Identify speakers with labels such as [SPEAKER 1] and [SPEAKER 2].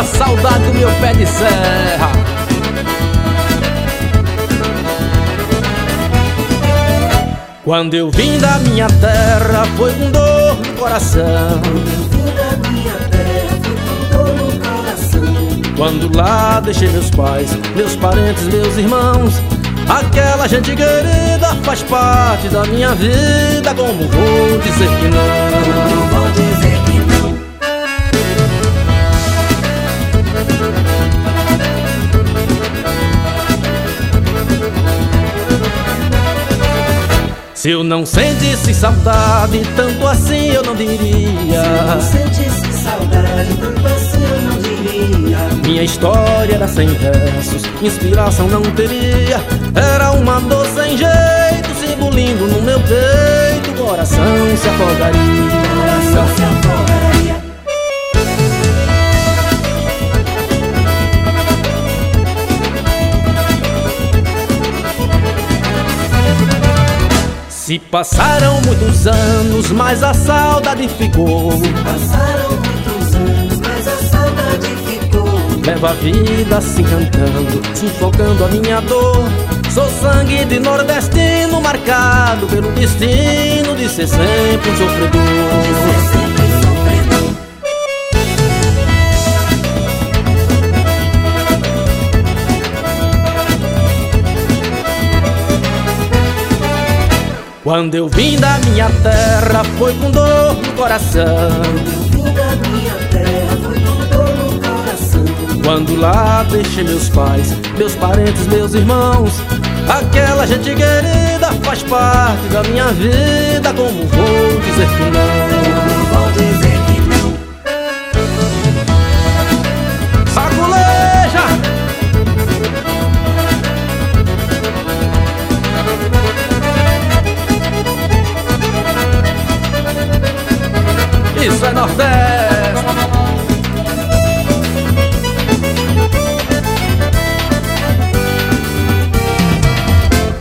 [SPEAKER 1] saudade do meu pé de serra. Quando eu vim da minha terra foi com dor no coração. Quando lá deixei meus pais, meus parentes, meus irmãos, aquela gente querida faz parte da minha vida. Como vou dizer que não?
[SPEAKER 2] Vou dizer que não.
[SPEAKER 1] Se eu não sentisse saudade, tanto assim eu não diria.
[SPEAKER 2] Se eu não sentisse saudade, tanto assim eu não diria.
[SPEAKER 1] Minha história era sem versos, inspiração não teria. Era uma dor sem jeito, se engolindo no meu peito, o coração se afogaria.
[SPEAKER 2] Coração se afogaria.
[SPEAKER 1] Se passaram muitos anos, mas a saudade ficou.
[SPEAKER 2] Passaram muitos anos, mas a saudade ficou.
[SPEAKER 1] Leva a vida assim cantando, sufocando a minha dor. Sou sangue de nordestino, marcado pelo destino de ser sempre um sofredor.
[SPEAKER 2] De ser sempre um sofredor.
[SPEAKER 1] Quando eu vim da minha terra foi com dor no coração.
[SPEAKER 2] Vim da minha terra foi com dor no coração.
[SPEAKER 1] Quando lá deixei meus pais, meus parentes, meus irmãos, aquela gente querida faz parte da minha vida. Como vou dizer que não?
[SPEAKER 2] Vou dizer que não.
[SPEAKER 1] Saculeja! Isso é Nordeste!